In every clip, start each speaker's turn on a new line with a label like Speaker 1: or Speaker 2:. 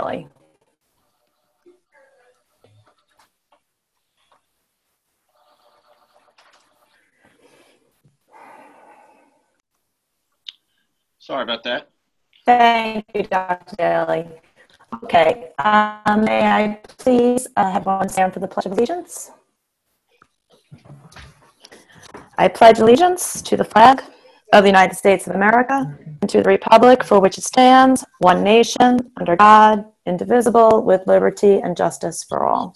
Speaker 1: Daly.
Speaker 2: Sorry about that.
Speaker 1: Thank you, Dr. Daly. Okay, may I please have everyone stand for the Pledge of Allegiance? I pledge allegiance to the flag of the United States of America and to the republic for which it stands, one nation, under God, indivisible, with liberty and justice for all.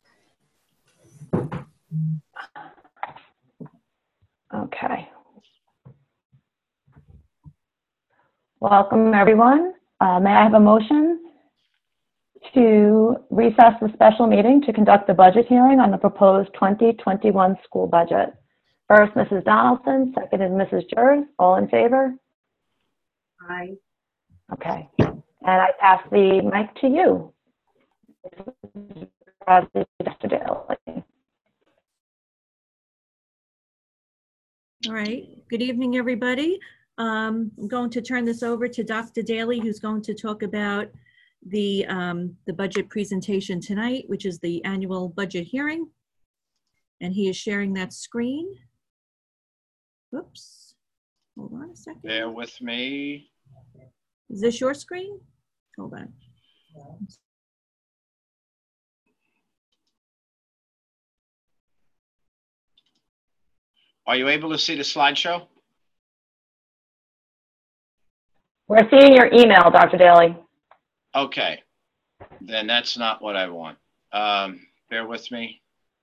Speaker 1: Okay. Welcome, everyone. May I have a motion to recess the special meeting to conduct the budget hearing on the proposed 2021 school budget? First, Mrs. Donaldson, seconded Mrs. Jers. All in favor?
Speaker 3: Aye.
Speaker 1: Okay. And I pass the mic to you, Dr. Daly.
Speaker 3: All right. Good evening, everybody. I'm going to turn this over to Dr. Daly, who's going to talk about the budget presentation tonight, which is the annual budget hearing. And he is sharing that screen. Whoops. Hold on a second.
Speaker 2: Bear with me.
Speaker 3: Is this your screen? Hold on.
Speaker 2: Are you able to see the slideshow?
Speaker 1: We're seeing your email, Dr. Daly.
Speaker 2: Okay, then that's not what I want. Bear with me.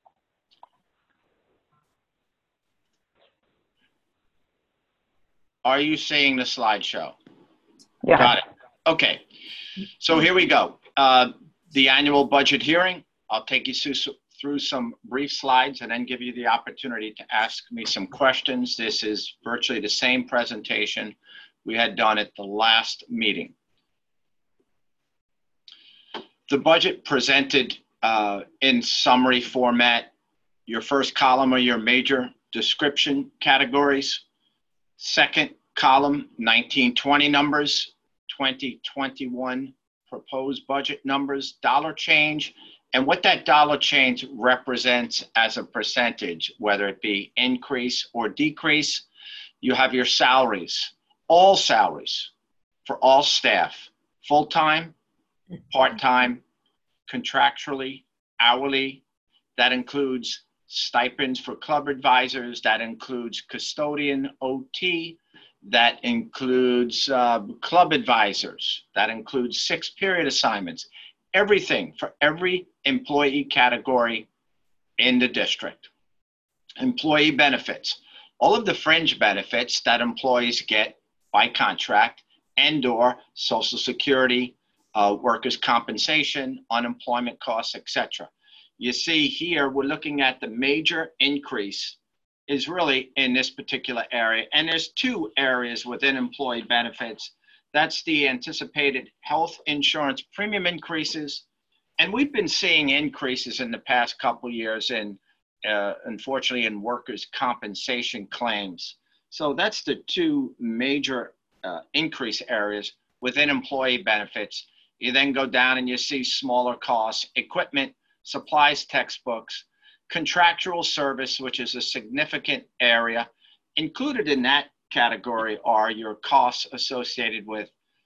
Speaker 2: Are you seeing the slideshow?
Speaker 1: Yeah.
Speaker 2: Got it. Okay, so here we go. The annual budget hearing. I'll take you through some brief slides and then give you the opportunity to ask me some questions. This is virtually the same presentation we had done at the last meeting. The budget presented in summary format. Your first column are your major description categories. Second column, 1920 numbers, 2021 proposed budget numbers, dollar change, and what that dollar change represents as a percentage, whether it be increase or decrease. You have your salaries, all salaries for all staff, full-time, part-time, contractually, hourly. That includes stipends for club advisors. That includes custodian, OT. That includes club advisors. That includes 6-period assignments. Everything for every employee category in the district. Employee benefits, all of the fringe benefits that employees get by contract and/or Social Security, workers' compensation, unemployment costs, etc. You see here, we're looking at the major increase is really in this particular area. And there's 2 areas within employee benefits. That's the anticipated health insurance premium increases. And we've been seeing increases in the past couple of years in, unfortunately, in workers' compensation claims. So that's the 2 major increase areas within employee benefits. You then go down and you see smaller costs, equipment, supplies, textbooks, contractual service, which is a significant area. Included in that category are your costs associated with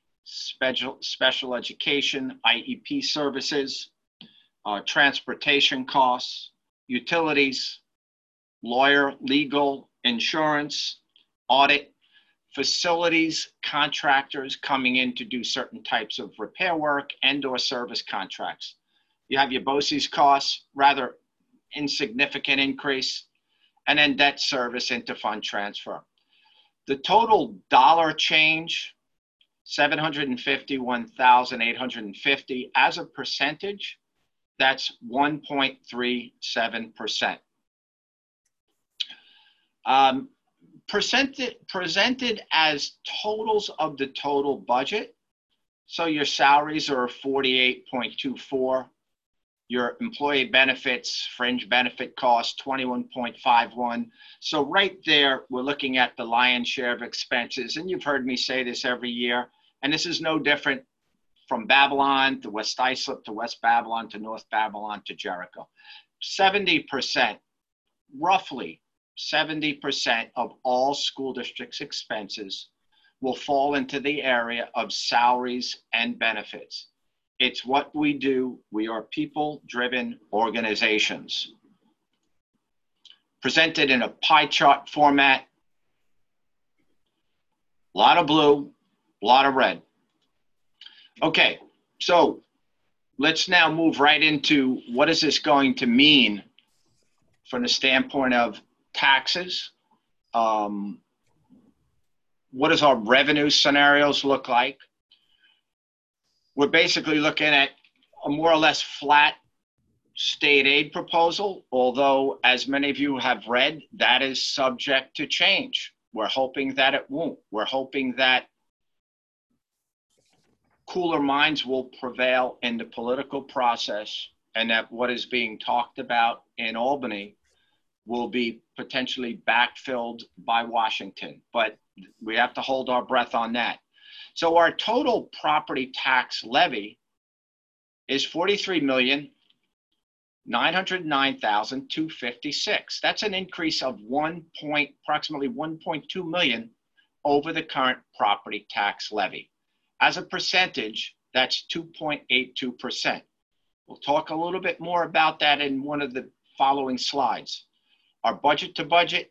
Speaker 2: special education, IEP services, transportation costs, utilities, lawyer, legal, insurance, audit, facilities, contractors coming in to do certain types of repair work and/or service contracts. You have your BOCES costs, rather insignificant increase, and then debt service into fund transfer. The total dollar change, $751,850 as a percentage, that's 1.37%. Presented as totals of the total budget. So your salaries are 48.24. Your employee benefits, fringe benefit costs, 21.51. So right there, we're looking at the lion's share of expenses. And you've heard me say this every year, and this is no different from Babylon to West Islip to West Babylon to North Babylon to Jericho. 70%, roughly 70% of all school districts' expenses will fall into the area of salaries and benefits. It's what we do. We are people-driven organizations. Presented in a pie chart format. A lot of blue, a lot of red. Okay, so let's now move right into what is this going to mean from the standpoint of taxes. What does our revenue scenarios look like? We're basically looking at a more or less flat state aid proposal, although as many of you have read, that is subject to change. We're hoping that it won't. We're hoping that cooler minds will prevail in the political process and that what is being talked about in Albany will be potentially backfilled by Washington. But we have to hold our breath on that. So our total property tax levy is $43,909,256. That's an increase of approximately 1.2 million over the current property tax levy. As a percentage, that's 2.82%. We'll talk a little bit more about that in one of the following slides. Our budget to budget,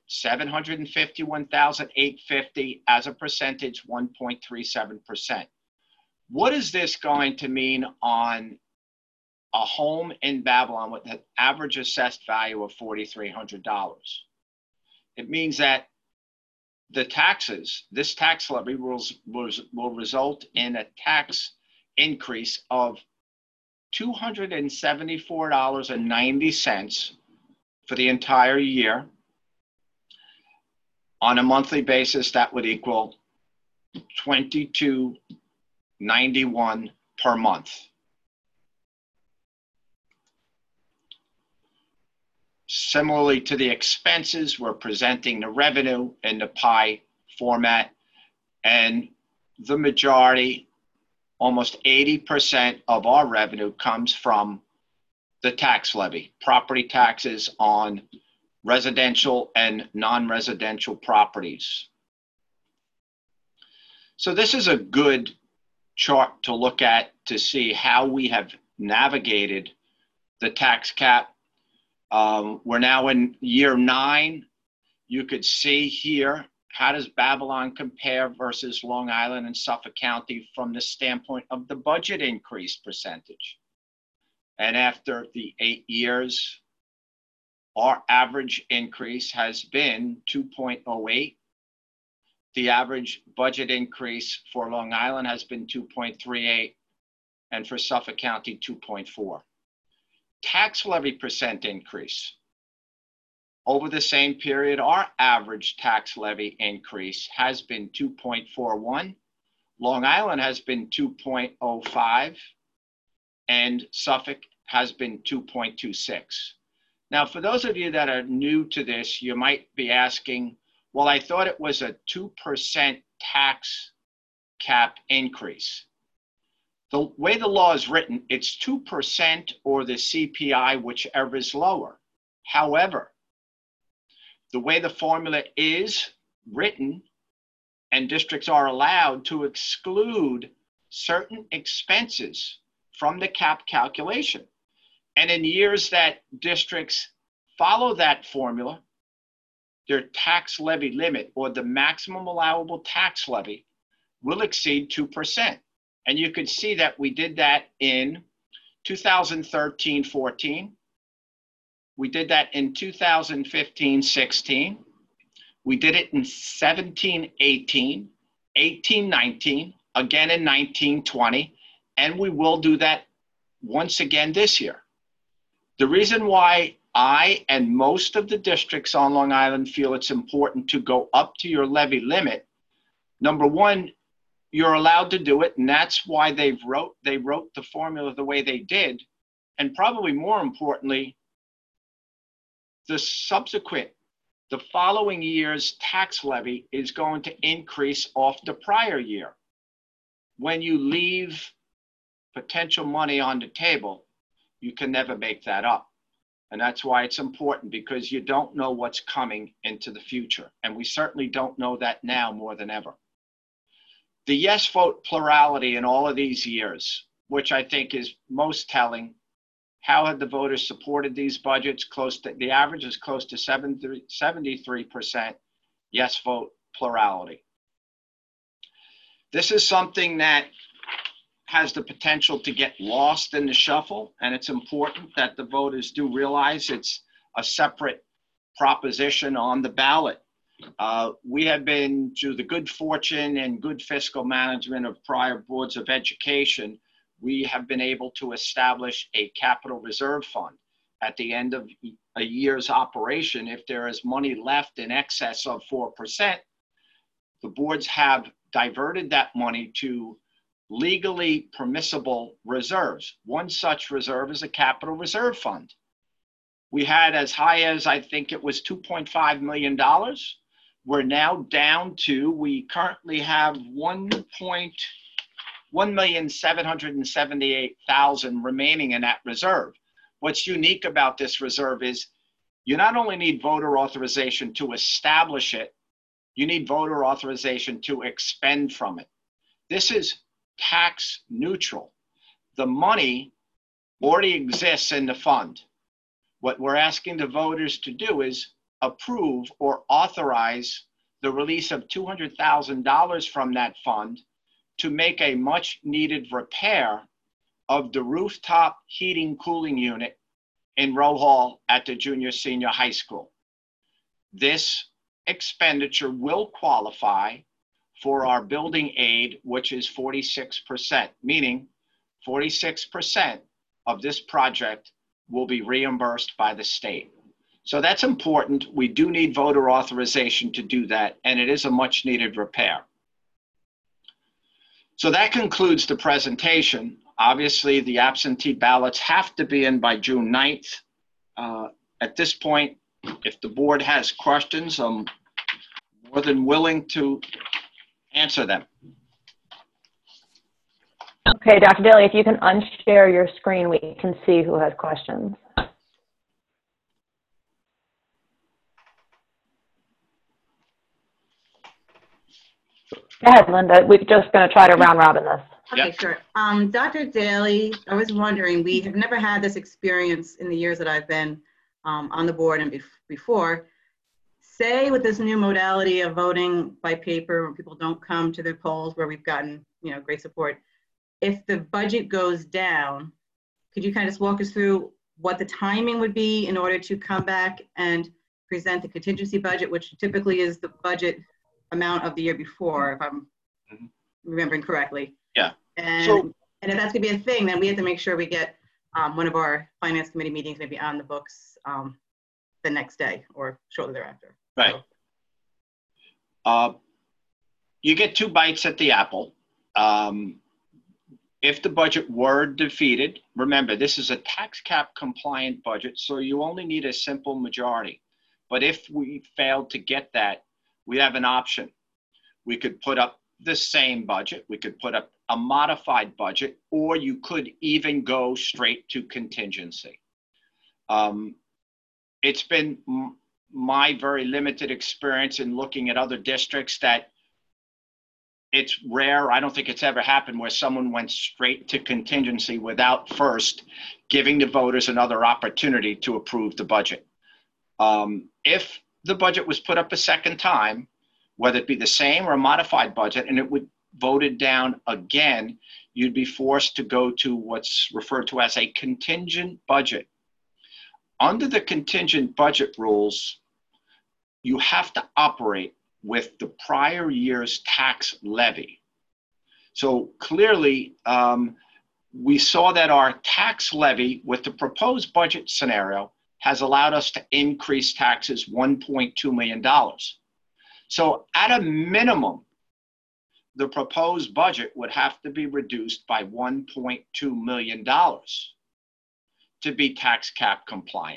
Speaker 2: $751,850, as a percentage, 1.37%. What is this going to mean on a home in Babylon with an average assessed value of $4,300? It means that the taxes, this tax levy will result in a tax increase of $274.90 for the entire year. On a monthly basis, that would equal $22.91 per month. Similarly to the expenses, we're presenting the revenue in the pie format, and the majority, almost 80% of our revenue comes from the tax levy, property taxes on residential and non-residential properties. So this is a good chart to look at to see how we have navigated the tax cap. We're now in year 9. You could see here, how does Babylon compare versus Long Island and Suffolk County from the standpoint of the budget increase percentage? And after the 8 years, our average increase has been 2.08. The average budget increase for Long Island has been 2.38, and for Suffolk County, 2.4. Tax levy percent increase. Over the same period, our average tax levy increase has been 2.41. Long Island has been 2.05, and Suffolk has been 2.26. Now, for those of you that are new to this, you might be asking, well, I thought it was a 2% tax cap increase. The way the law is written, it's 2% or the CPI, whichever is lower. However, the way the formula is written, and districts are allowed to exclude certain expenses from the cap calculation. And in years that districts follow that formula, their tax levy limit, or the maximum allowable tax levy, will exceed 2%. And you could see that we did that in 2013-14. We did that in 2015-16. We did it in 17-18, 18-19, again in 19-20, and we will do that once again this year. The reason why I and most of the districts on Long Island feel it's important to go up to your levy limit, number one, you're allowed to do it, and that's why they wrote the formula the way they did. And probably more importantly, the following year's tax levy is going to increase off the prior year. When you leave potential money on the table, you can never make that up. And that's why it's important, because you don't know what's coming into the future. And we certainly don't know that now more than ever. The yes vote plurality in all of these years, which I think is most telling. How had the voters supported these budgets? The average is close to 73% yes vote plurality. This is something that has the potential to get lost in the shuffle, and it's important that the voters do realize it's a separate proposition on the ballot. We have been, through the good fortune and good fiscal management of prior boards of education, we have been able to establish a capital reserve fund. At the end of a year's operation, if there is money left in excess of 4%, the boards have diverted that money to legally permissible reserves. One such reserve is a capital reserve fund. We had as high as, I think it was $2.5 million. We're now down to, we currently have 1,778,000 remaining in that reserve. What's unique about this reserve is you not only need voter authorization to establish it, you need voter authorization to expend from it. This is tax neutral. The money already exists in the fund. What we're asking the voters to do is approve or authorize the release of $200,000 from that fund to make a much needed repair of the rooftop heating cooling unit in Rowe Hall at the junior senior high school. This expenditure will qualify for our building aid, which is 46%, meaning 46% of this project will be reimbursed by the state. So that's important. We do need voter authorization to do that, and it is a much needed repair. So that concludes the presentation. Obviously, the absentee ballots have to be in by June 9th. At this point, if the board has questions, I'm more than willing to answer them.
Speaker 1: Okay, Dr. Daly, if you can unshare your screen, we can see who has questions. Go ahead, Linda. We're just going to try to round robin this.
Speaker 4: Okay,
Speaker 2: Yep.
Speaker 4: sure. Dr. Daly, I was wondering, we have never had this experience in the years that I've been on the board and before. Say with this new modality of voting by paper, when people don't come to the polls where we've gotten, great support, if the budget goes down, could you kind of just walk us through what the timing would be in order to come back and present the contingency budget, which typically is the budget amount of the year before, if I'm remembering correctly?
Speaker 2: Yeah.
Speaker 4: And if that's gonna be a thing, then we have to make sure we get one of our finance committee meetings maybe on the books the next day or shortly thereafter.
Speaker 2: Right. You get two bites at the apple. If the budget were defeated, remember, this is a tax cap compliant budget, so you only need a simple majority. But if we failed to get that, we have an option. We could put up the same budget, we could put up a modified budget, or you could even go straight to contingency. It's been my very limited experience in looking at other districts that it's rare. I don't think it's ever happened where someone went straight to contingency without first giving the voters another opportunity to approve the budget. If the budget was put up a second time, whether it be the same or a modified budget, and it would voted down again, you'd be forced to go to what's referred to as a contingent budget. Under the contingent budget rules, you have to operate with the prior year's tax levy. So clearly, we saw that our tax levy with the proposed budget scenario has allowed us to increase taxes $1.2 million. So at a minimum, the proposed budget would have to be reduced by $1.2 million to be tax cap compliant.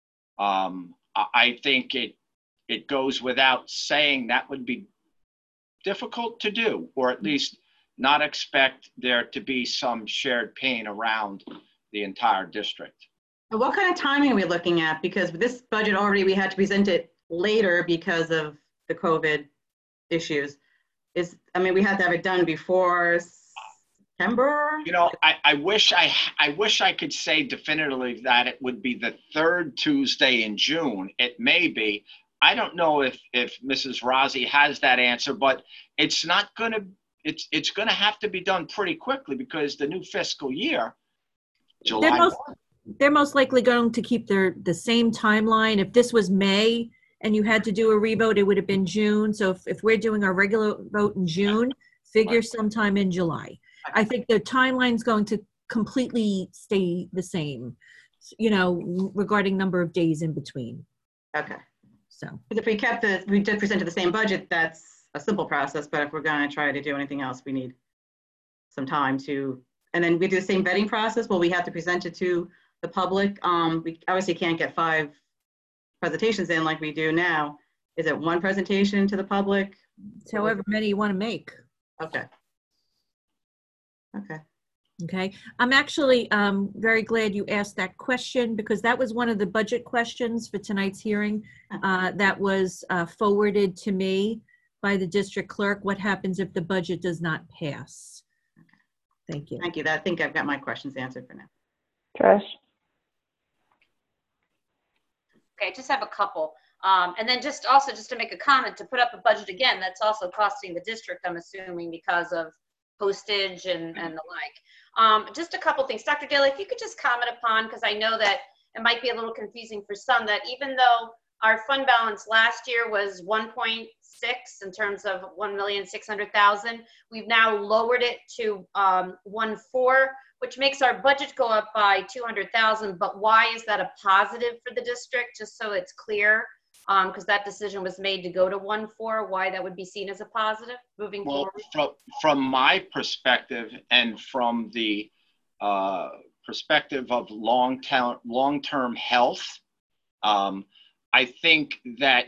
Speaker 2: I think it goes without saying that would be difficult to do, or at least not expect there to be some shared pain around the entire district.
Speaker 4: And what kind of timing are we looking at? Because with this budget already, we had to present it later because of the COVID issues. We had to have it done before September?
Speaker 2: You know, I wish I could say definitively that it would be the third Tuesday in June. It may be. I don't know if Mrs. Rossi has that answer, but it's not going to. It's going to have to be done pretty quickly because the new fiscal year, July.
Speaker 3: They're most likely going to keep the same timeline. If this was May and you had to do a revote, it would have been June. So if we're doing our regular vote in June, figure sometime in July. I think the timeline's going to completely stay the same, you know, regarding number of days in between.
Speaker 4: Okay.
Speaker 3: So
Speaker 4: if we did present the same budget, that's a simple process. But if we're going to try to do anything else, we need some time to, and then we do the same vetting process. Will we have to present it to the public? We obviously can't get 5 presentations in like we do now. Is it 1 presentation to the public?
Speaker 3: it's however many you want to make.
Speaker 4: Okay. Okay.
Speaker 3: Okay. I'm actually very glad you asked that question because that was one of the budget questions for tonight's hearing that was forwarded to me by the district clerk. What happens if the budget does not pass? Thank you.
Speaker 4: Thank you. I think I've got my questions answered for now.
Speaker 1: Trish?
Speaker 5: Okay, just have a couple. And then just to make a comment, to put up a budget again, that's also costing the district, I'm assuming, because of postage and the like. Just a couple things. Dr. Daly, if you could just comment upon, because I know that it might be a little confusing for some, that even though our fund balance last year was 1.6 in terms of 1,600,000, we've now lowered it to 1.4, which makes our budget go up by 200,000. But why is that a positive for the district? Just so it's clear, because that decision was made to go to 1.4. Why that would be seen as a positive moving forward?
Speaker 2: From my perspective and from the perspective of long-term health, I think that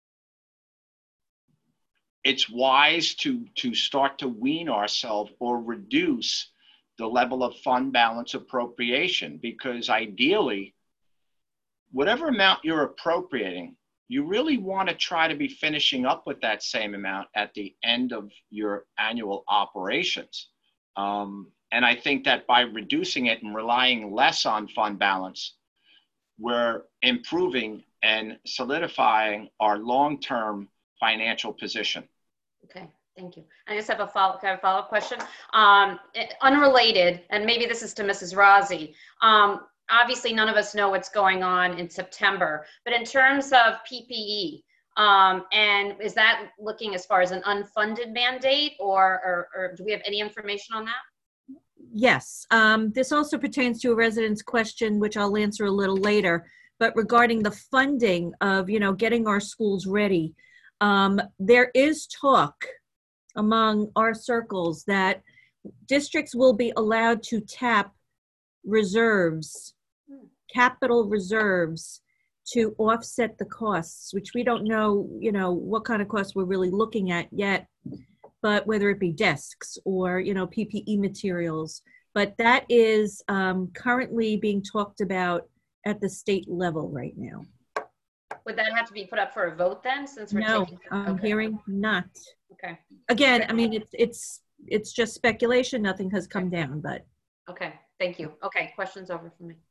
Speaker 2: it's wise to start to wean ourselves or reduce the level of fund balance appropriation, because ideally, whatever amount you're appropriating, you really want to try to be finishing up with that same amount at the end of your annual operations. And I think that by reducing it and relying less on fund balance, we're improving and solidifying our long-term financial position.
Speaker 5: Okay, thank you. I just have a follow-up question. Unrelated, and maybe this is to Mrs. Rossi. Obviously, none of us know what's going on in September, but in terms of PPE, and is that looking as far as an unfunded mandate, or do we have any information on that?
Speaker 3: Yes. This also pertains to a resident's question, which I'll answer a little later, but regarding the funding of, you know, getting our schools ready, there is talk among our circles that districts will be allowed to tap reserves, capital reserves, to offset the costs, which we don't know, you know, what kind of costs we're really looking at yet, but whether it be desks or, you know, PPE materials. But that is currently being talked about at the state level right now.
Speaker 5: Would that have to be put up for a vote then, since we're taking?
Speaker 3: I'm hearing not.
Speaker 5: Okay.
Speaker 3: Again, I mean, it's just speculation. Nothing has come down, but.
Speaker 5: Okay, thank you. Okay, questions over for me.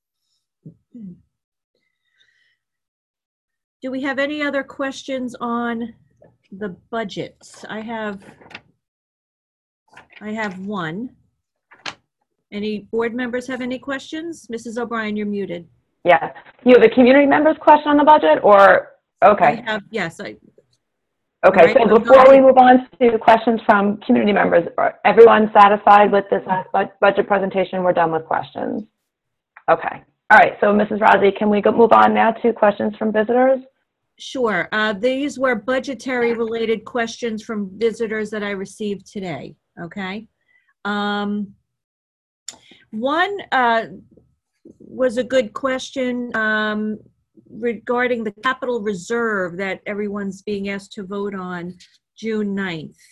Speaker 3: Do we have any other questions on the budget? I have one. Any board members have any questions? Mrs. O'Brien, you're muted.
Speaker 1: Yeah. You have a community members question on the budget, or, okay.
Speaker 3: Yes.
Speaker 1: Okay,
Speaker 3: Right,
Speaker 1: so before we move on to questions from community members, everyone satisfied with this budget presentation? We're done with questions. Okay. All right, so Mrs. Rossi, can we move on now to questions from visitors?
Speaker 3: Sure. These were budgetary related questions from visitors that I received today, okay? One was a good question regarding the capital reserve that everyone's being asked to vote on June 9th.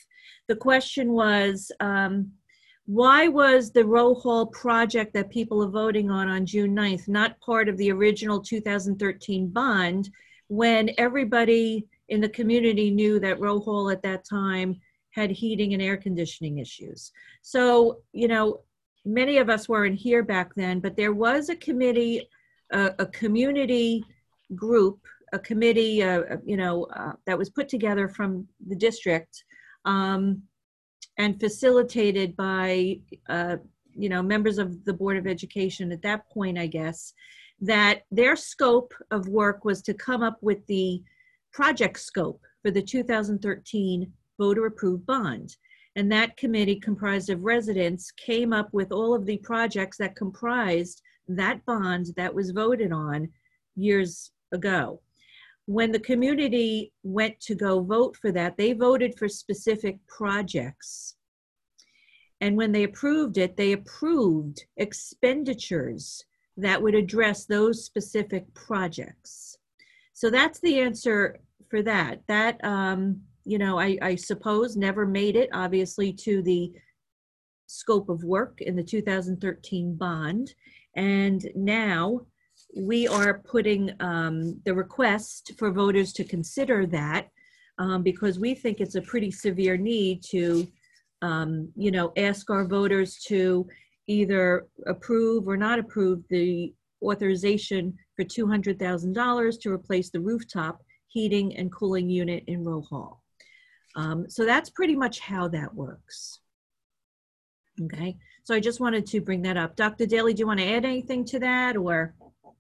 Speaker 3: the question was, why was the row hall project that people are voting on June 9th not part of the original 2013 bond when everybody in the community knew that row hall at that time had heating and air conditioning issues? So, you know, many of us weren't here back then, but there was a committee, a community group, a committee, that was put together from the district and facilitated by, members of the Board of Education at that point, I guess, that their scope of work was to come up with the project scope for the 2013 voter-approved bond. And that committee, comprised of residents, came up with all of the projects that comprised that bond that was voted on years ago. When the community went to go vote for that, they voted for specific projects. And when they approved it, they approved expenditures that would address those specific projects. So that's the answer for that. That, I suppose never made it, obviously, to the scope of work in the 2013 bond. And now we are putting the request for voters to consider that because we think it's a pretty severe need to, ask our voters to either approve or not approve the authorization for $200,000 to replace the rooftop heating and cooling unit in Row Hall. So that's pretty much how that works. Okay, so I just wanted to bring that up. Dr. Daly, do you want to add anything to that, or?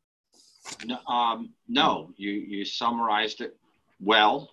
Speaker 2: No, you summarized it well.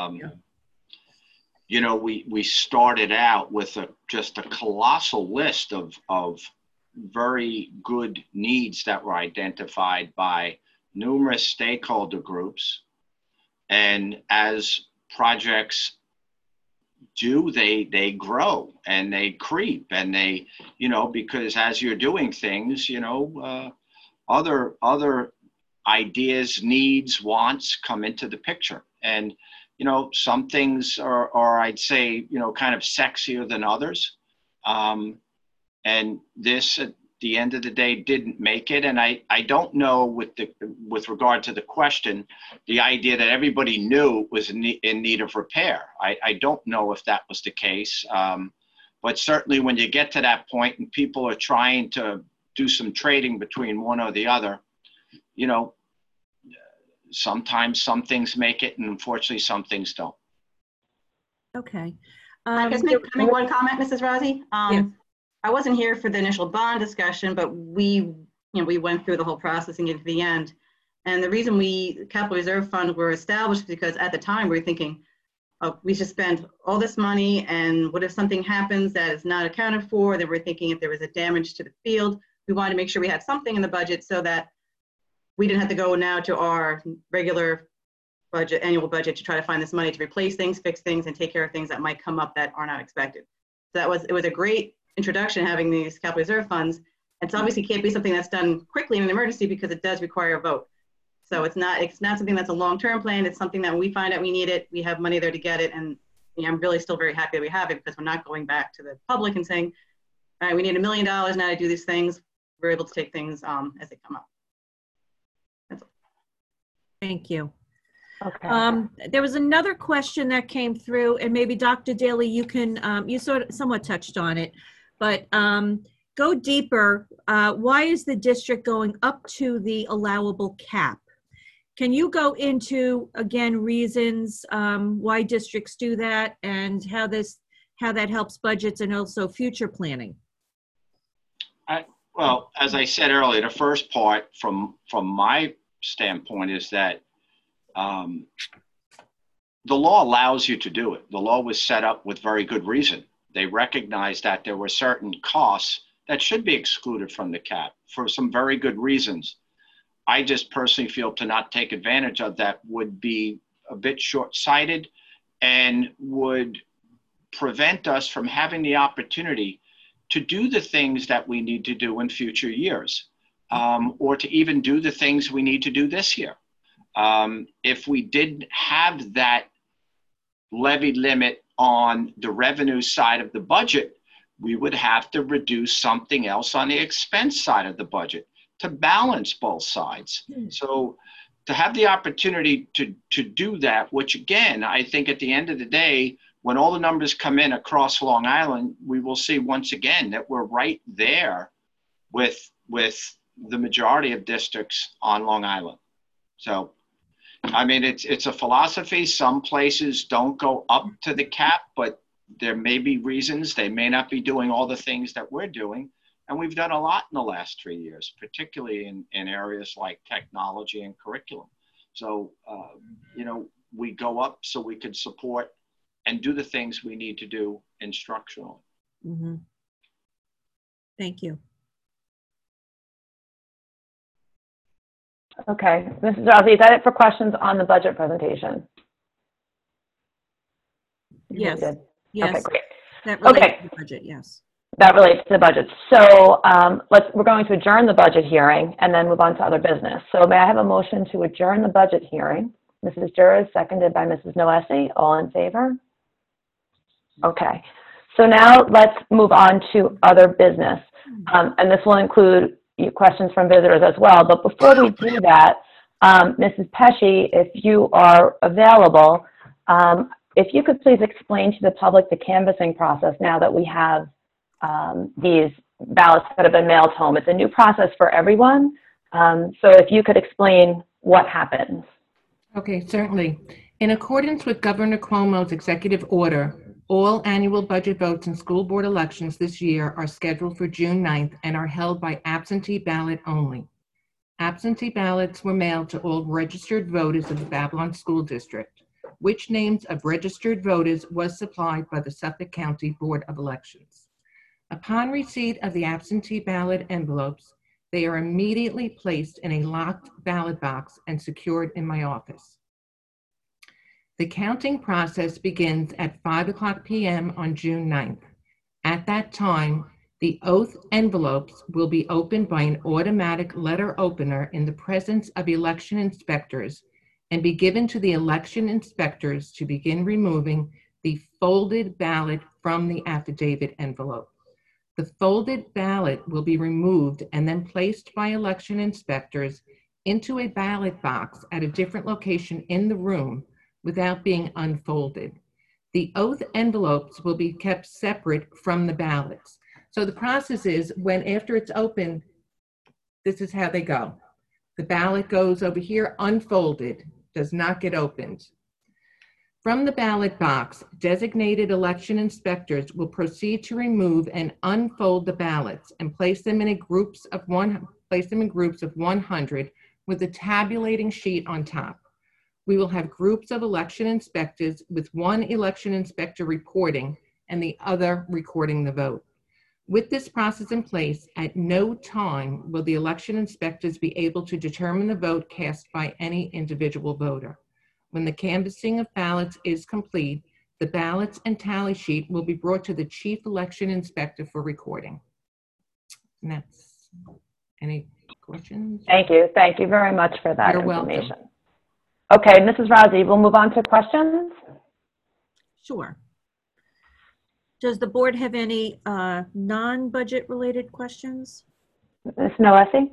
Speaker 2: We started out with just a colossal list of very good needs that were identified by numerous stakeholder groups. And as projects do, they grow and they creep and they, because as you're doing things, other ideas, needs, wants come into the picture. And, some things are I'd say, kind of sexier than others. And this, at the end of the day, didn't make it. And I don't know with regard to the question, the idea that everybody knew it was in need of repair. I don't know if that was the case. But certainly when you get to that point and people are trying to do some trading between one or the other, sometimes some things make it and unfortunately some things don't.
Speaker 3: Okay.
Speaker 4: I guess make one comment, Mrs. Rossi.
Speaker 3: Yeah.
Speaker 4: I wasn't here for the initial bond discussion, but we went through the whole process and get to the end. And the reason capital reserve fund were established because at the time we were thinking, we should spend all this money, and what if something happens that is not accounted for? Then we're thinking if there was a damage to the field, we wanted to make sure we had something in the budget so that we didn't have to go now to our regular budget, annual budget, to try to find this money to replace things, fix things, and take care of things that might come up that are not expected. So it was a great introduction having these capital reserve funds. It's obviously can't be something that's done quickly in an emergency because it does require a vote. So it's not something that's a long-term plan. It's something that when we find out we need it, we have money there to get it. And I'm really still very happy that we have it because we're not going back to the public and saying, all right, we need $1 million now to do these things. We're able to take things as they come up. That's all.
Speaker 3: Thank you.
Speaker 1: Okay.
Speaker 3: There was another question that came through, and maybe Dr. Daly, you can, you somewhat touched on it, but go deeper. Why is the district going up to the allowable cap? Can you go into, again, reasons why districts do that and how that helps budgets and also future planning?
Speaker 2: Well, as I said earlier, the first part from my standpoint is that the law allows you to do it. The law was set up with very good reason. They recognized that there were certain costs that should be excluded from the cap for some very good reasons. I just personally feel to not take advantage of that would be a bit short-sighted and would prevent us from having the opportunity to do the things that we need to do in future years, or to even do the things we need to do this year. If we didn't have that levy limit on the revenue side of the budget, we would have to reduce something else on the expense side of the budget to balance both sides. So to have the opportunity to do that, which again, I think at the end of the day, when all the numbers come in across Long Island, we will see once again that we're right there with the majority of districts on Long Island. So, I mean, it's a philosophy. Some places don't go up to the cap, but there may be reasons they may not be doing all the things that we're doing. And we've done a lot in the last 3 years, particularly in areas like technology and curriculum. So, you know, we go up so we can support and do the things we need to do instructionally.
Speaker 3: Mm-hmm. Thank you.
Speaker 1: Okay, Mrs. Rossi, is that it for questions on the budget presentation?
Speaker 3: Yes. Yes.
Speaker 1: Okay, great.
Speaker 3: That relates
Speaker 1: Okay.
Speaker 3: to the budget, yes.
Speaker 1: That relates to the budget. So we're going to adjourn the budget hearing and then move on to other business. So may I have a motion to adjourn the budget hearing? Mrs. Juras, seconded by Mrs. Noesi. All in favor? Okay. So now let's move on to other business. And this will include questions from visitors as well. But before we do that, Mrs. Pesci, if you are available, if you could please explain to the public the canvassing process now that we have these ballots that have been mailed home. It's a new process for everyone. So if you could explain what happens.
Speaker 6: Okay, certainly. In accordance with Governor Cuomo's executive order, all annual budget votes and school board elections this year are scheduled for June 9th and are held by absentee ballot only. Absentee ballots were mailed to all registered voters of the Babylon School District, which names of registered voters was supplied by the Suffolk County Board of Elections. Upon receipt of the absentee ballot envelopes, they are immediately placed in a locked ballot box and secured in my office. The counting process begins at 5:00 p.m. on June 9th. At that time, the oath envelopes will be opened by an automatic letter opener in the presence of election inspectors and be given to the election inspectors to begin removing the folded ballot from the affidavit envelope. The folded ballot will be removed and then placed by election inspectors into a ballot box at a different location in the room without being unfolded. The oath envelopes will be kept separate from the ballots. So the process is after it's open, this is how they go. The ballot goes over here unfolded, does not get opened. From the ballot box, designated election inspectors will proceed to remove and unfold the ballots and place them in groups of 100 with a tabulating sheet on top. We will have groups of election inspectors with one election inspector reporting and the other recording the vote. With this process in place, at no time will the election inspectors be able to determine the vote cast by any individual voter. When the canvassing of ballots is complete, the ballots and tally sheet will be brought to the chief election inspector for recording. And that's, any questions?
Speaker 1: Thank you. Thank you very much for that
Speaker 6: You're
Speaker 1: information.
Speaker 6: welcome.
Speaker 1: Okay, Mrs. Rossi, we'll move on to questions.
Speaker 3: Sure. Does the board have any non-budget related questions?
Speaker 1: Ms. Noesi?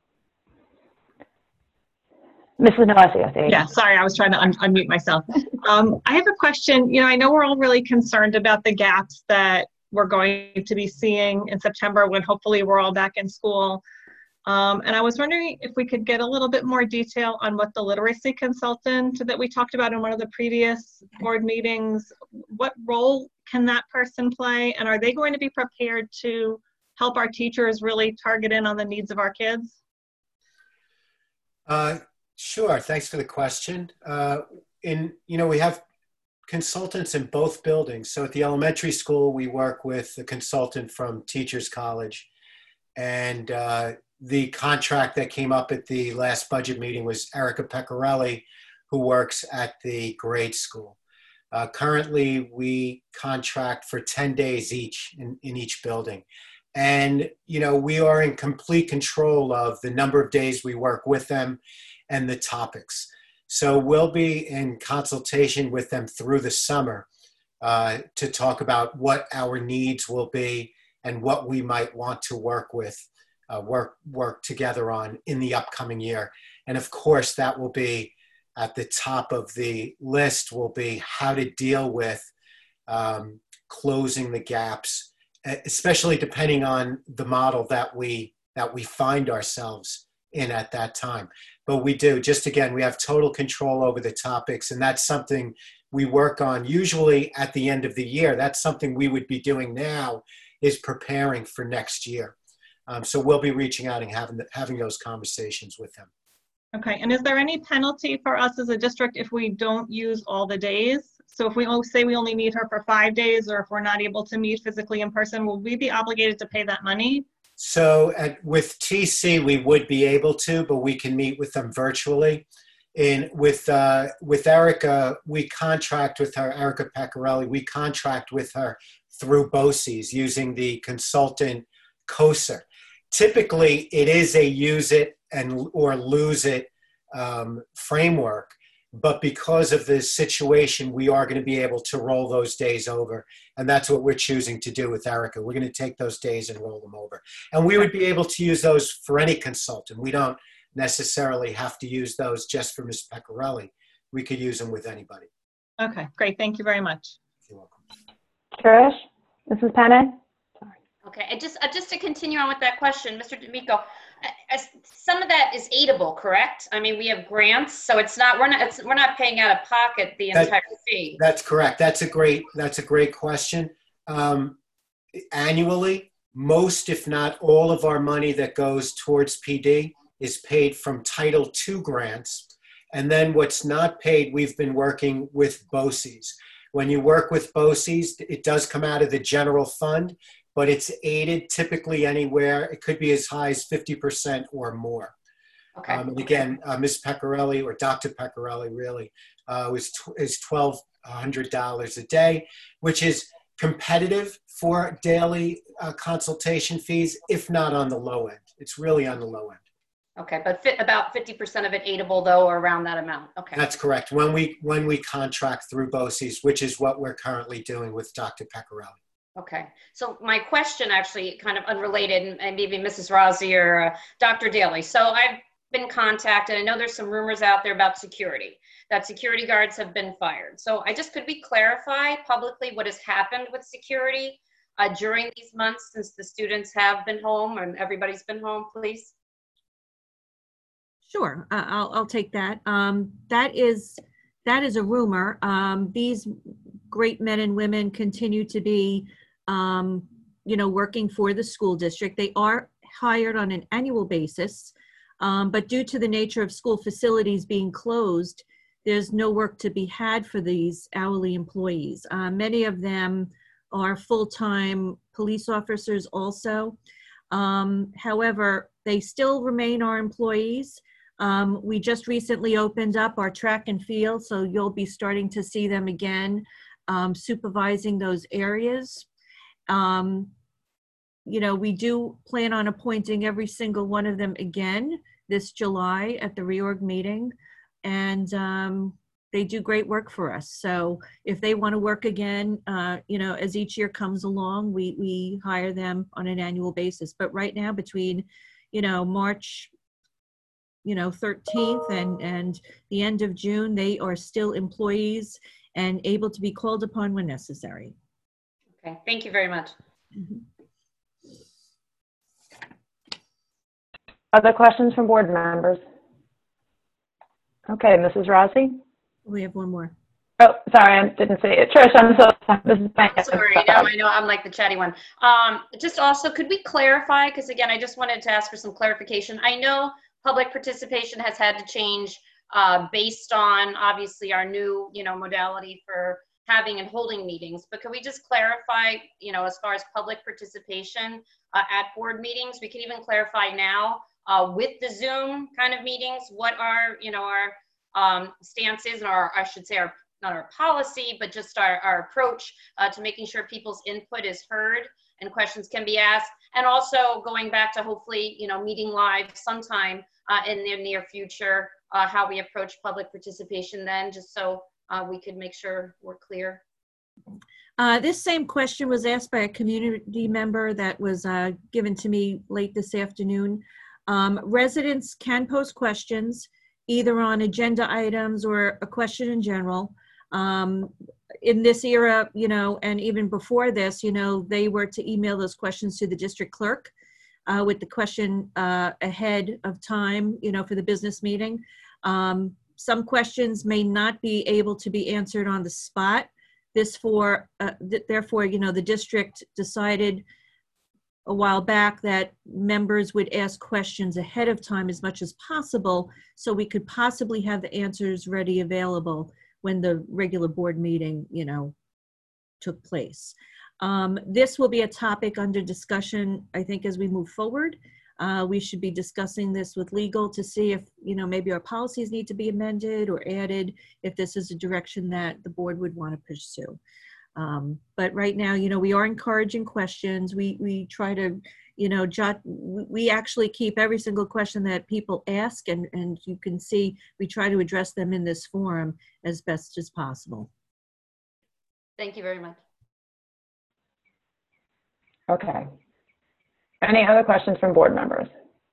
Speaker 1: Mrs. Noesi, I think.
Speaker 7: Yeah, sorry, I was trying to unmute myself. I have a question. You know, I know we're all really concerned about the gaps that we're going to be seeing in September when hopefully we're all back in school. And I was wondering if we could get a little bit more detail on what the literacy consultant that we talked about in one of the previous board meetings, what role can that person play? And are they going to be prepared to help our teachers really target in on the needs of our kids?
Speaker 8: Sure, thanks for the question. We have consultants in both buildings. So at the elementary school, we work with a consultant from Teachers College. And the contract that came up at the last budget meeting was Erica Pecorelli, who works at the grade school. Currently, we contract for 10 days each in each building. And, we are in complete control of the number of days we work with them and the topics. So we'll be in consultation with them through the summer to talk about what our needs will be and what we might want to work with, work together on in the upcoming year. And of course, that will be at the top of the list will be how to deal with closing the gaps, especially depending on the model that we find ourselves in at that time. But we do, just again, we have total control over the topics, and that's something we work on usually at the end of the year. That's something we would be doing now, is preparing for next year. So we'll be reaching out and having those conversations with them.
Speaker 7: Okay, and is there any penalty for us as a district if we don't use all the days? So if we say we only need her for 5 days, or if we're not able to meet physically in person, will we be obligated to pay that money?
Speaker 8: So with TC, we would be able to, but we can meet with them virtually. And with Erica, we contract with her, Erica Pecorelli, we contract with her through BOCES using the consultant COSER. Typically, it is a use it or lose it framework, but because of this situation, we are going to be able to roll those days over. And that's what we're choosing to do with Erica. We're going to take those days and roll them over. And we would be able to use those for any consultant. We don't necessarily have to use those just for Ms. Pecorelli. We could use them with anybody.
Speaker 7: Okay, great. Thank you very much.
Speaker 8: You're welcome.
Speaker 1: Trish, Mrs. Pennant?
Speaker 5: Okay, and just to continue on with that question, Mr. D'Amico, some of that is aidable, correct? I mean, we have grants, so we're not paying out of pocket the entire fee.
Speaker 8: That's correct. That's a great question. Annually, most, if not all, of our money that goes towards PD is paid from Title II grants. And then what's not paid, we've been working with BOCES. When you work with BOCES, it does come out of the general fund, but it's aided typically anywhere. It could be as high as 50% or more.
Speaker 5: Okay.
Speaker 8: And again, Ms. Pecorelli, or Dr. Pecorelli really, is $1,200 a day, which is competitive for daily consultation fees, if not on the low end. It's really on the low end.
Speaker 5: Okay, but about 50% of it aidable though, or around that amount. Okay.
Speaker 8: That's correct. When we contract through BOCES, which is what we're currently doing with Dr. Pecorelli.
Speaker 5: Okay, so my question actually kind of unrelated, and maybe Mrs. Rossi or Dr. Daly. So I've been contacted. I know there's some rumors out there about security, that security guards have been fired. So could we clarify publicly what has happened with security during these months since the students have been home and everybody's been home, please?
Speaker 3: Sure, I'll take that. That is a rumor. These great men and women continue to be, working for the school district. They are hired on an annual basis, but due to the nature of school facilities being closed, there's no work to be had for these hourly employees. Many of them are full-time police officers also. However, they still remain our employees. We just recently opened up our track and field, so you'll be starting to see them again, supervising those areas. We do plan on appointing every single one of them again this July at the reorg meeting, and they do great work for us. So if they want to work again, as each year comes along, we hire them on an annual basis. But right now, between, March 13th and the end of June, they are still employees and able to be called upon when necessary.
Speaker 5: Okay, thank you very much.
Speaker 3: Mm-hmm.
Speaker 1: Other questions from board members? Okay, Mrs. Rossi?
Speaker 3: We have one more.
Speaker 1: Oh, sorry, I didn't see it. Trish, I'm so sorry. Mrs. Bennett.
Speaker 5: Sorry, no, I know I'm like the chatty one. Just also, could we clarify, because again, I just wanted to ask for some clarification. I know public participation has had to change based on obviously our new, modality for having and holding meetings, but could we just clarify, as far as public participation at board meetings, we can even clarify now with the Zoom kind of meetings, what our, our stance is, and I should say not our policy, but just our approach to making sure people's input is heard and questions can be asked. And also going back to hopefully, meeting live sometime in the near future, how we approach public participation then, just so we could make sure we're clear.
Speaker 3: This same question was asked by a community member that was given to me late this afternoon. Residents can post questions either on agenda items or a question in general. In this era, you know, and even before this, you know, they were to email those questions to the district clerk with the question ahead of time, you know, for the business meeting. Some questions may not be able to be answered on the spot. Therefore, you know, the district decided a while back that members would ask questions ahead of time as much as possible so we could possibly have the answers ready available when the regular board meeting, you know, took place. This will be a topic under discussion, I think, as we move forward. We should be discussing this with legal to see if, you know, maybe our policies need to be amended or added if this is a direction that the board would want to pursue. But right now, you know, we are encouraging questions. We try to, you know, we actually keep every single question that people ask, and you can see we try to address them in this forum as best as possible.
Speaker 5: Thank you very much.
Speaker 1: Okay. Any other questions from board members?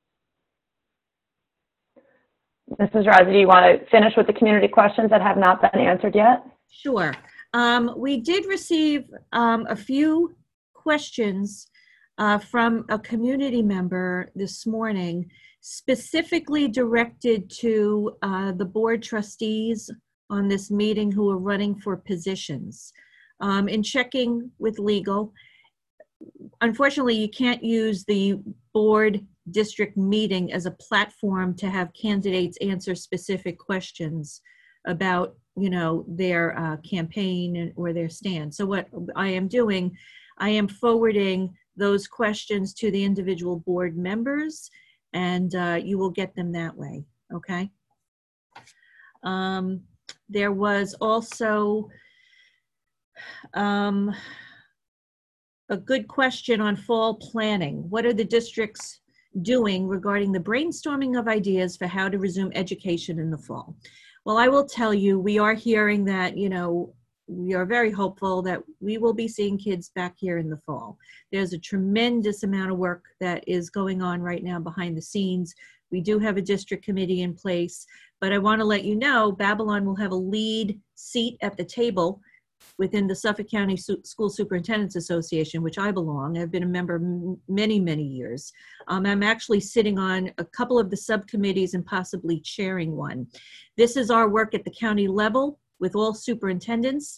Speaker 1: Mrs. Raza, do you want to finish with the community questions that have not been answered yet?
Speaker 3: Sure. We did receive a few questions from a community member this morning, specifically directed to the board trustees on this meeting who are running for positions. In checking with legal, unfortunately, you can't use the board district meeting as a platform to have candidates answer specific questions about, you know, their campaign or their stand. So what I am doing, I am forwarding those questions to the individual board members, and you will get them that way, okay? There was also a good question on fall planning. What are the districts doing regarding the brainstorming of ideas for how to resume education in the fall? Well, I will tell you, we are hearing that, you know, we are very hopeful that we will be seeing kids back here in the fall. There's a tremendous amount of work that is going on right now behind the scenes. We do have a district committee in place, but I want to let you know, Babylon will have a lead seat at the table within the Suffolk County School Superintendents Association, which I belong. I've been a member many, many years. I'm actually sitting on a couple of the subcommittees and possibly chairing one. This is our work at the county level with all superintendents.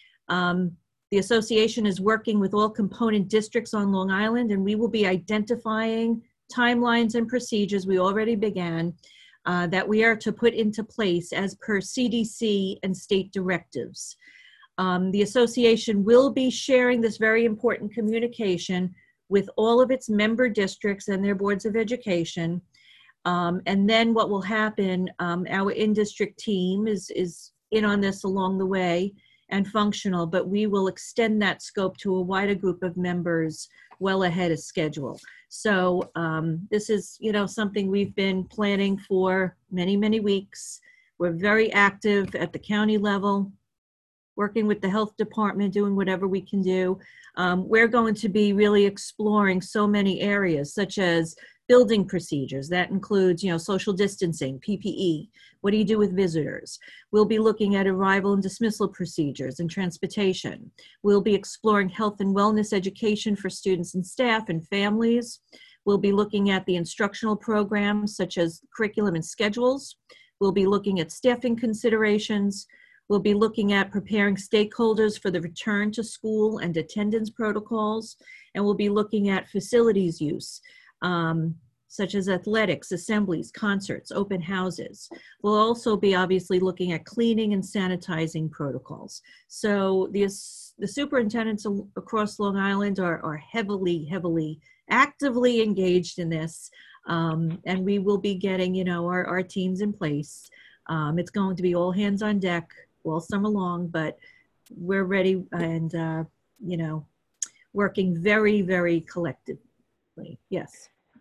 Speaker 3: The association is working with all component districts on Long Island, and we will be identifying timelines and procedures we already began that we are to put into place as per CDC and state directives. The association will be sharing this very important communication with all of its member districts and their boards of education. And then what will happen, our in-district team is in on this along the way and functional, but we will extend that scope to a wider group of members well ahead of schedule. So this is, you know, something we've been planning for many, many weeks. We're very active at the county level, working with the health department, doing whatever we can do. We're going to be really exploring so many areas, such as building procedures. That includes, you know, social distancing, PPE. What do you do with visitors? We'll be looking at arrival and dismissal procedures and transportation. We'll be exploring health and wellness education for students and staff and families. We'll be looking at the instructional programs, such as curriculum and schedules. We'll be looking at staffing considerations. We'll be looking at preparing stakeholders for the return to school and attendance protocols. And we'll be looking at facilities use, such as athletics, assemblies, concerts, open houses. We'll also be obviously looking at cleaning and sanitizing protocols. So the superintendents across Long Island are heavily, actively engaged in this. And we will be getting, you know, our teams in place. It's going to be all hands on deck all summer long, but we're ready and, you know, working very, very collectively. Yes.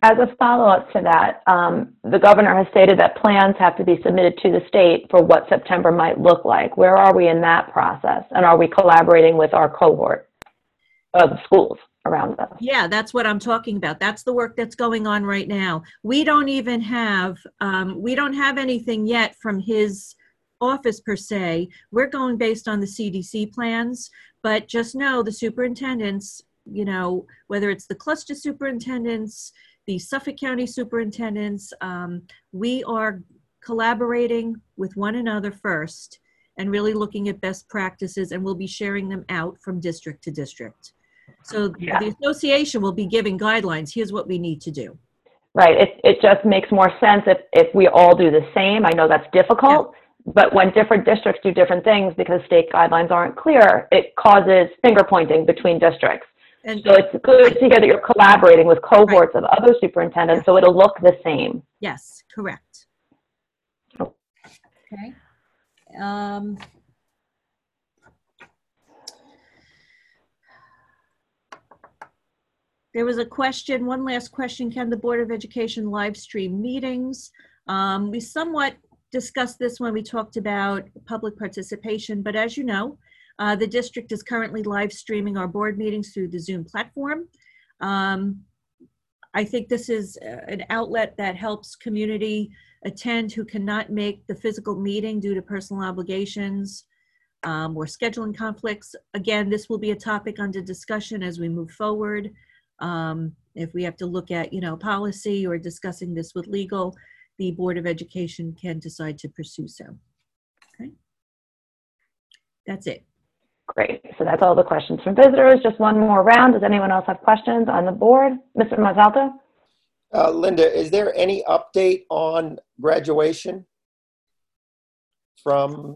Speaker 1: As a follow-up to that, the governor has stated that plans have to be submitted to the state for what September might look like. Where are we in that process? And are we collaborating with our cohort of schools around us?
Speaker 3: Yeah, that's what I'm talking about. That's the work that's going on right now. We don't even have, we don't have anything yet from his office per se. We're going based on the CDC plans, but just know the superintendents, you know, whether it's the cluster superintendents, the Suffolk County superintendents, we are collaborating with one another first and really looking at best practices, and we'll be sharing them out from district to district. So
Speaker 1: Yeah.
Speaker 3: the association will be giving guidelines. Here's what we need to do.
Speaker 1: Right. It just makes more sense if we all do the same. I know that's difficult, but when different districts do different things because state guidelines aren't clear, it causes finger pointing between districts.
Speaker 3: And
Speaker 1: So it's good to hear that you're collaborating with cohorts of other superintendents so it'll look the same.
Speaker 3: yes, correct.
Speaker 1: Oh.
Speaker 3: Okay. There was a question, one last question, can the Board of Education live stream meetings? We somewhat discussed this when we talked about public participation, but as you know, the district is currently live streaming our board meetings through the Zoom platform. I think this is an outlet that helps community attend who cannot make the physical meeting due to personal obligations or scheduling conflicts. Again, this will be a topic under discussion as we move forward. If we have to look at, you know, policy or discussing this with legal, the Board of Education can decide to pursue so. Okay. That's it.
Speaker 1: Great. So that's all the questions from visitors. Just one more round. Does anyone else have questions on the board? Mr. Mazalto?
Speaker 9: Linda, is there any update on graduation from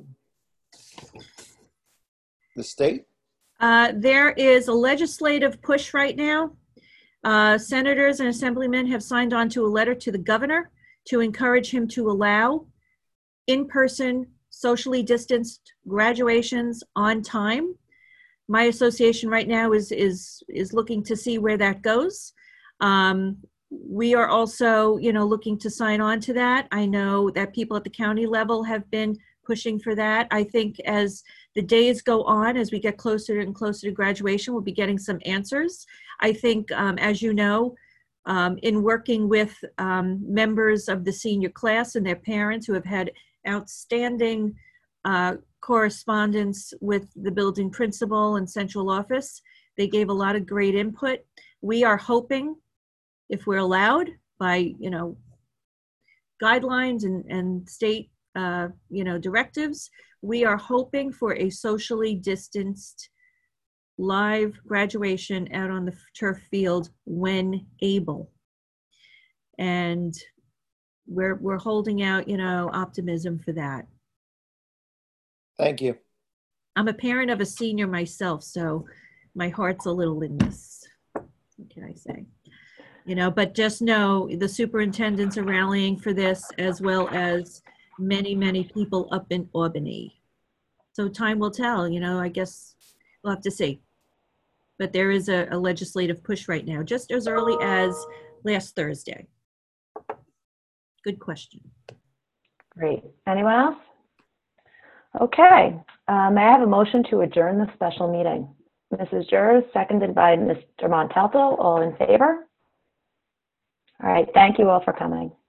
Speaker 9: the state?
Speaker 3: There is a legislative push right now. Senators and assemblymen have signed on to a letter to the governor to encourage him to allow in-person, socially distanced graduations on time. My association right now is looking to see where that goes. We are also, you know, looking to sign on to that. I know that people at the county level have been pushing for that. I think as the days go on, as we get closer and closer to graduation, we'll be getting some answers. I think, as you know, in working with members of the senior class and their parents who have had outstanding correspondence with the building principal and central office, they gave a lot of great input. We are hoping, if we're allowed by, you know, guidelines and state, you know, directives, we are hoping for a socially distanced live graduation out on the turf field when able. And we're holding out, you know, optimism for that.
Speaker 9: Thank you.
Speaker 3: I'm a parent of a senior myself, so my heart's a little in this. What can I say? You know, but just know the superintendents are rallying for this, as well as many, many people up in Albany. So time will tell, you know, I guess we'll have to see. But there is a legislative push right now, just as early as last Thursday. Good question.
Speaker 1: Great. Anyone else? Okay. May I have a motion to adjourn the special meeting? Mrs. Jers, seconded by Mr. Montalto. All in favor? All right. Thank you all for coming.